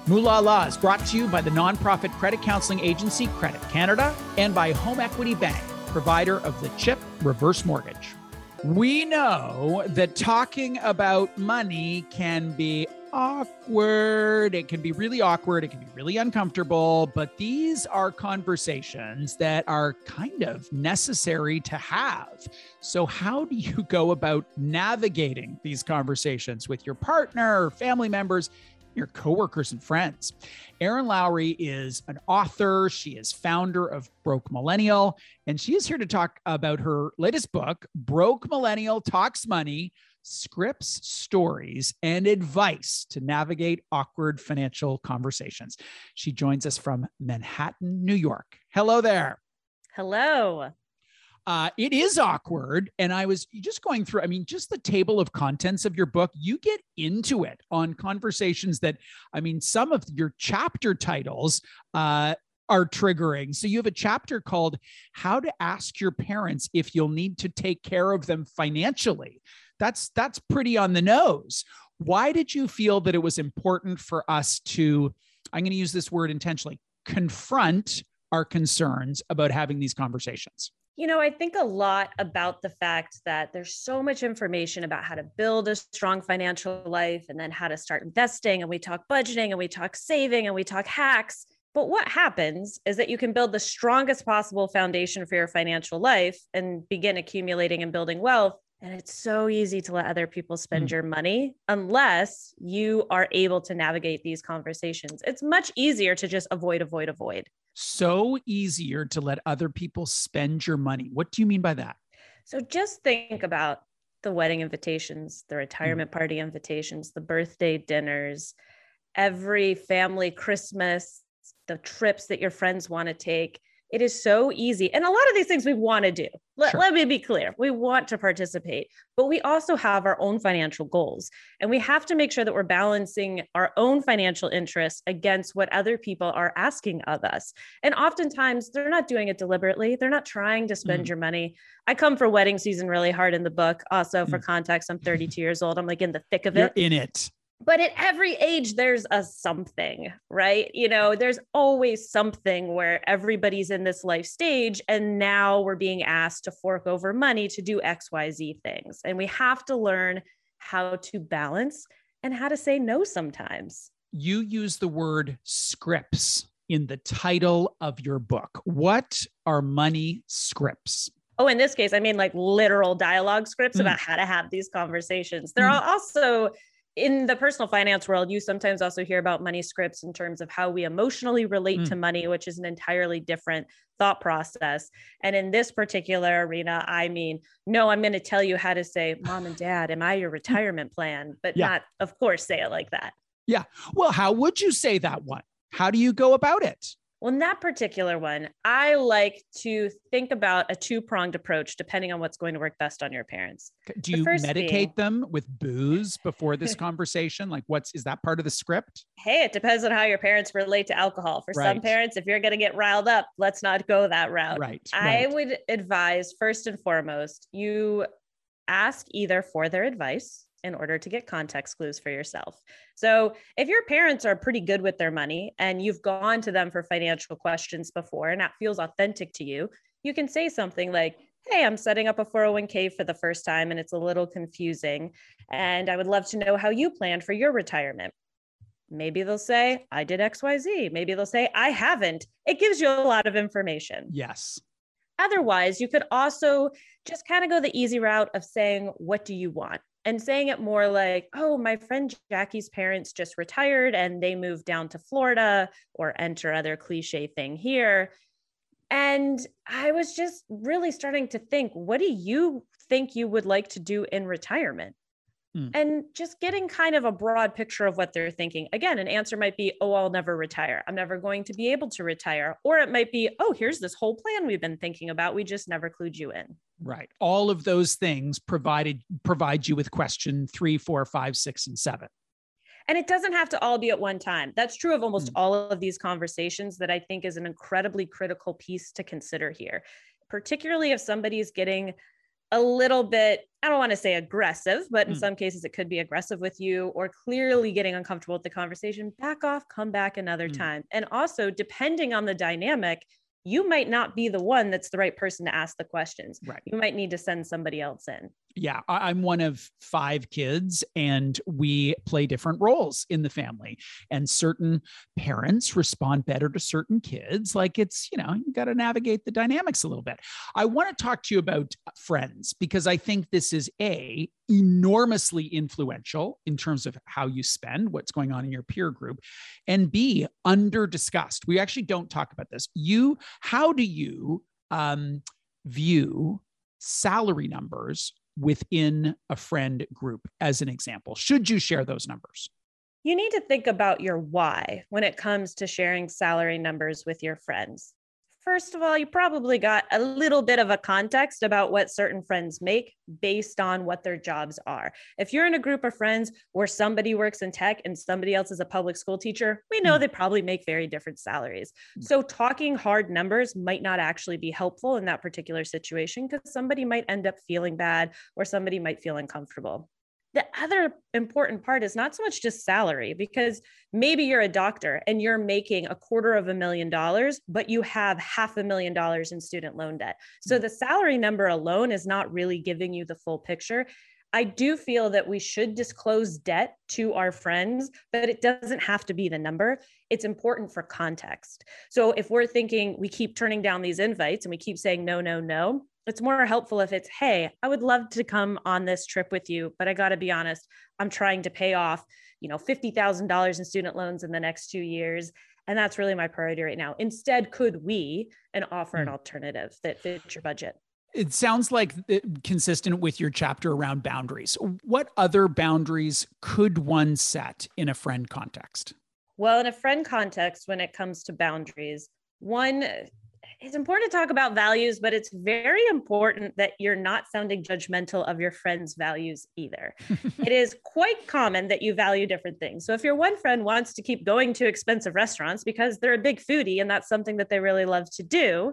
Moolah Law is brought to you by the nonprofit credit counseling agency Credit Canada and by Home Equity Bank, provider of the CHIP reverse mortgage. We know that talking about money can be awkward. It can be really awkward. It can be really uncomfortable. But these are conversations that are kind of necessary to have. So how do you go about navigating these conversations with your partner, family members, your coworkers and friends? Erin Lowry is an author. She is founder of Broke Millennial, and she is here to talk about her latest book, Broke Millennial Talks Money, Scripts, Stories, and Advice to Navigate Awkward Financial Conversations. She joins us from Manhattan, New York. Hello there. Hello. It is awkward. And I was just going through, just the table of contents of your book, you get into it on conversations that, some of your chapter titles are triggering. So you have a chapter called How to Ask Your Parents If You'll Need to Take Care of Them Financially. That's pretty on the nose. Why did you feel that it was important for us to, I'm going to use this word intentionally, confront our concerns about having these conversations? I think a lot about the fact that there's so much information about how to build a strong financial life and then how to start investing. And we talk budgeting and we talk saving and we talk hacks. But what happens is that you can build the strongest possible foundation for your financial life and begin accumulating and building wealth. And it's so easy to let other people spend your money unless you are able to navigate these conversations. It's much easier to just avoid. So easier to let other people spend your money. What do you mean by that? So just think about the wedding invitations, the retirement party invitations, the birthday dinners, every family Christmas, the trips that your friends want to take. It is so easy. And a lot of these things we want to do. Let me be clear. We want to participate, but we also have our own financial goals. And we have to make sure that we're balancing our own financial interests against what other people are asking of us. And oftentimes they're not doing it deliberately. They're not trying to spend your money. I come for wedding season really hard in the book. Also, for context, I'm 32 years old. I'm like in the thick of it. You're in it. But at every age, there's a something, right? There's always something where everybody's in this life stage. And now we're being asked to fork over money to do XYZ things. And we have to learn how to balance and how to say no sometimes. You use the word scripts in the title of your book. What are money scripts? Oh, in this case, I mean like literal dialogue scripts about how to have these conversations. There are also... in the personal finance world, you sometimes also hear about money scripts in terms of how we emotionally relate to money, which is an entirely different thought process. And in this particular arena, no, I'm going to tell you how to say, Mom and Dad, am I your retirement plan? But not, of course, say it like that. Yeah. Well, how would you say that one? How do you go about it? Well, in that particular one, I like to think about a two-pronged approach depending on what's going to work best on your parents. Do you medicate them with booze before this conversation? Like is that part of the script? Hey, it depends on how your parents relate to alcohol. For some parents, if you're going to get riled up, let's not go that route. Right. I would advise, first and foremost, you ask either for their advice in order to get context clues for yourself. So if your parents are pretty good with their money and you've gone to them for financial questions before and that feels authentic to you, you can say something like, hey, I'm setting up a 401k for the first time and it's a little confusing. And I would love to know how you plan for your retirement. Maybe they'll say, I did XYZ. Maybe they'll say, I haven't. It gives you a lot of information. Yes. Otherwise, you could also just kind of go the easy route of saying, what do you want? And saying it more like, oh, my friend Jackie's parents just retired and they moved down to Florida, or enter other cliche thing here. And I was just really starting to think, what do you think you would like to do in retirement? And just getting kind of a broad picture of what they're thinking. Again, an answer might be, oh, I'll never retire. I'm never going to be able to retire. Or it might be, oh, here's this whole plan we've been thinking about. We just never clued you in. Right. All of those things provide you with question 3, 4, 5, 6, and 7. And it doesn't have to all be at one time. That's true of almost all of these conversations that I think is an incredibly critical piece to consider here, particularly if somebody's getting a little bit, I don't want to say aggressive, but in some cases it could be aggressive with you or clearly getting uncomfortable with the conversation, back off, come back another time. And also, depending on the dynamic, you might not be the one that's the right person to ask the questions. Right. You might need to send somebody else in. Yeah, I'm one of 5 kids, and we play different roles in the family. And certain parents respond better to certain kids. Like it's, you got to navigate the dynamics a little bit. I want to talk to you about friends, because I think this is enormously influential in terms of how you spend, what's going on in your peer group, and B, under discussed. We actually don't talk about this. How do you view salary numbers within a friend group, as an example? Should you share those numbers? You need to think about your why when it comes to sharing salary numbers with your friends. First of all, you probably got a little bit of a context about what certain friends make based on what their jobs are. If you're in a group of friends where somebody works in tech and somebody else is a public school teacher, we know they probably make very different salaries. So talking hard numbers might not actually be helpful in that particular situation, because somebody might end up feeling bad or somebody might feel uncomfortable. The other important part is not so much just salary, because maybe you're a doctor and you're making $250,000, but you have $500,000 in student loan debt. So the salary number alone is not really giving you the full picture. I do feel that we should disclose debt to our friends, but it doesn't have to be the number. It's important for context. So if we're thinking we keep turning down these invites and we keep saying no, no, no, it's more helpful if it's, hey, I would love to come on this trip with you, but I got to be honest, I'm trying to pay off, $50,000 in student loans in the next 2 years. And that's really my priority right now. Instead, could we offer an alternative that fits your budget? It sounds like consistent with your chapter around boundaries. What other boundaries could one set in a friend context? Well, in a friend context, when it comes to boundaries, one, it's important to talk about values, but it's very important that you're not sounding judgmental of your friend's values either. It is quite common that you value different things. So if your one friend wants to keep going to expensive restaurants because they're a big foodie and that's something that they really love to do,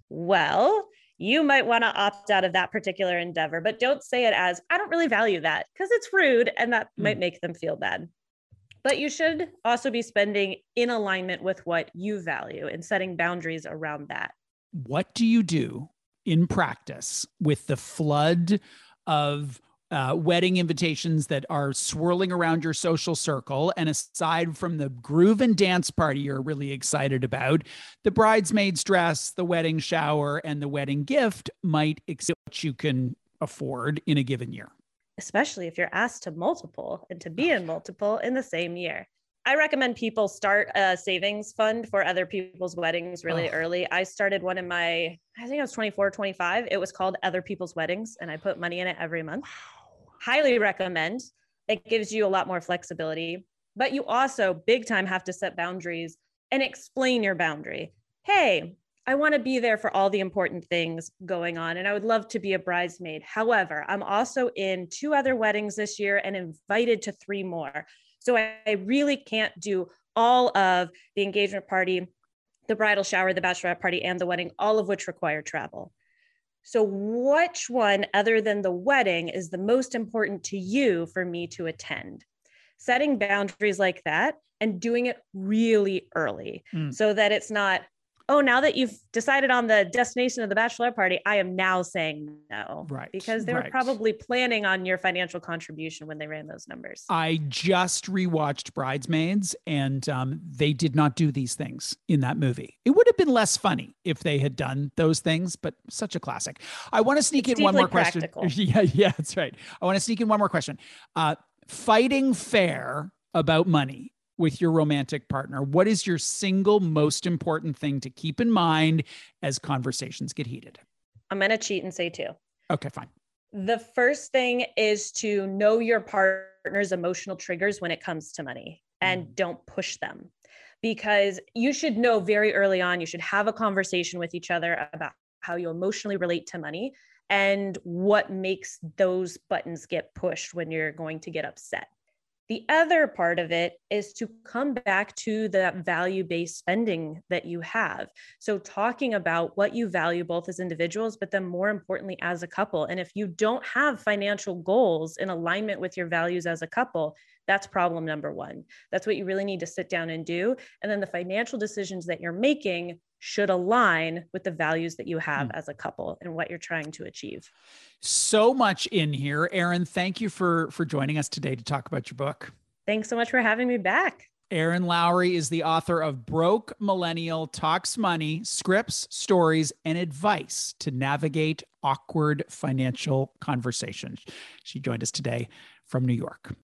well, you might want to opt out of that particular endeavor, but don't say it as, I don't really value that, because it's rude and that might make them feel bad. But you should also be spending in alignment with what you value and setting boundaries around that. What do you do in practice with the flood of wedding invitations that are swirling around your social circle? And aside from the groove and dance party you're really excited about, the bridesmaid's dress, the wedding shower, and the wedding gift might exceed what you can afford in a given year. Especially if you're asked to multiple and to be in multiple in the same year. I recommend people start a savings fund for other people's weddings really early. I started one in I think I was 24, 25. It was called Other People's Weddings, and I put money in it every month. Wow. Highly recommend. It gives you a lot more flexibility, but you also big time have to set boundaries and explain your boundary. Hey, I want to be there for all the important things going on, and I would love to be a bridesmaid. However, I'm also in 2 other weddings this year and invited to 3 more. So I really can't do all of the engagement party, the bridal shower, the bachelorette party, and the wedding, all of which require travel. So which one other than the wedding is the most important to you for me to attend? Setting boundaries like that and doing it really early so that it's not, oh, now that you've decided on the destination of the bachelorette party, I am now saying no. Right. Because they were probably planning on your financial contribution when they ran those numbers. I just rewatched Bridesmaids, and they did not do these things in that movie. It would have been less funny if they had done those things, but such a classic. I want to sneak in one more question. Yeah, that's right. I want to sneak in one more question. Fighting fair about money with your romantic partner, what is your single most important thing to keep in mind as conversations get heated? I'm going to cheat and say 2. Okay, fine. The first thing is to know your partner's emotional triggers when it comes to money and don't push them, because you should know very early on, you should have a conversation with each other about how you emotionally relate to money and what makes those buttons get pushed when you're going to get upset. The other part of it is to come back to that value-based spending that you have. So talking about what you value both as individuals, but then more importantly, as a couple. And if you don't have financial goals in alignment with your values as a couple, that's problem number one. That's what you really need to sit down and do. And then the financial decisions that you're making should align with the values that you have as a couple and what you're trying to achieve. So much in here. Erin, thank you for joining us today to talk about your book. Thanks so much for having me back. Erin Lowry is the author of Broke Millennial Talks Money, Scripts, Stories, and Advice to Navigate Awkward Financial Conversations. She joined us today from New York.